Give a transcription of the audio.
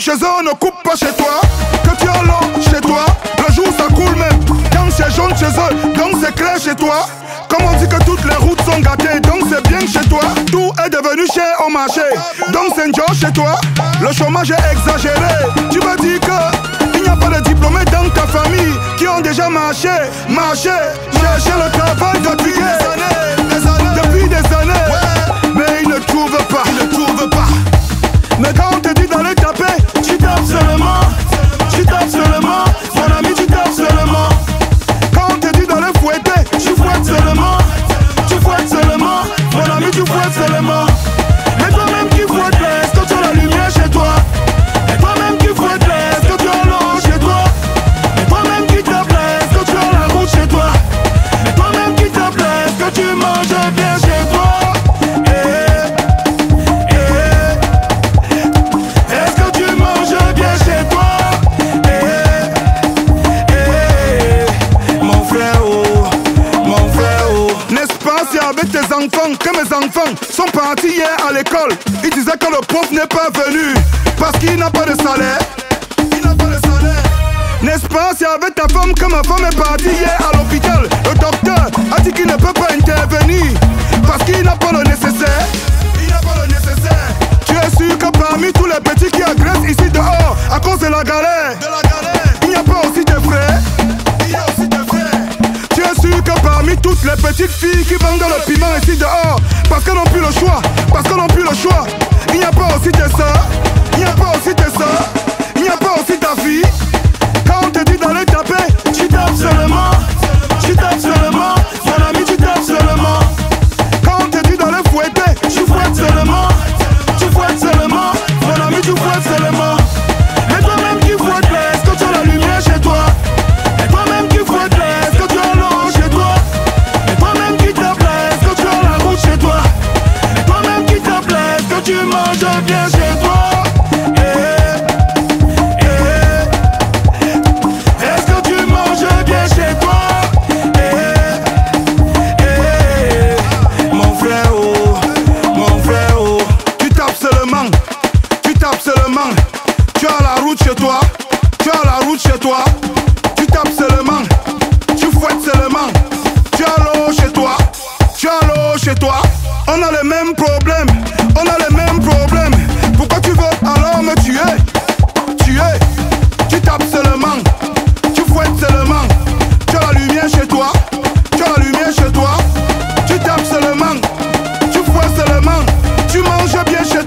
Chez eux on ne coupe pas chez toi. Que tu as l'eau chez toi, le jour ça coule même. Quand c'est jaune chez eux, donc c'est clair chez toi. Comme on dit que toutes les routes sont gâtées, donc c'est bien chez toi. Tout est devenu cher au marché, donc c'est un job chez toi. Le chômage est exagéré. Tu me dis que il n'y a pas de diplômés dans ta famille qui ont déjà marché, cherché le travail depuis des années. Mais ils ne trouvent pas, Mais quand on te dit d'aller taper, tu tapes seulement. Mon ami, tu tapes seulement. Quand on te dit d'aller fouetter, tu fouettes seulement. Mon ami, tu fouettes seulement. Mais toi-même qui fouettes, est-ce que tu as la lumière chez toi? Et toi-même qui fouettes, est-ce que tu as l'eau chez toi? Et toi-même qui t'appelles, est-ce que tu as la route chez toi? Et toi-même qui t'appelles, est-ce que tu manges bien chez toi? Est-ce que tu manges bien chez toi? Mon frère, n'est-ce pas, c'est avec tes enfants que mes enfants sont partis hier à l'école. Ils disaient que le prof n'est pas venu parce qu'il n'a pas de salaire. N'est-ce pas, c'est avec ta femme que ma femme est partie hier à l'hôpital. Le docteur a dit qu'il ne peut pas intervenir parce qu'il n'a pas le nécessaire. Tu es sûr que parmi tous les petits qui agressent ici dehors à cause de la galère, il n'y a pas aussi des frères? Tu es sûr que parmi toutes les petites filles qui vendent le piment ici dehors parce qu'elles n'ont plus le choix, il n'y a pas aussi tes soeurs? Il n'y a pas aussi ta fille? Quand on te dit d'aller taper, tu tapes seulement. Mon ami, tu tapes seulement. Quand on te dit d'aller fouetter, tu fouettes seulement. Mon ami, tu fouettes seulement. Mais toi-même qui fouettes, est-ce que tu as la lumière chez toi? Et toi-même qui fouettes, est-ce que tu as l'eau chez toi? Et toi-même qui t'appelles, est-ce que tu as la route chez toi? Et toi-même qui t'appelles, est-ce que tu manges bien chez toi? Est-ce que tu manges bien chez toi? Mon frère, tu tapes seulement. Tu as la route chez toi. Tu tapes seulement. Tu fouettes seulement. Tu as l'eau chez toi. On a les mêmes problèmes. Pourquoi tu veux alors me tuer? Tu tapes seulement. Tu fouettes seulement. Tu as la lumière chez toi. Tu tapes seulement. Tu fouettes seulement. Tu manges bien chez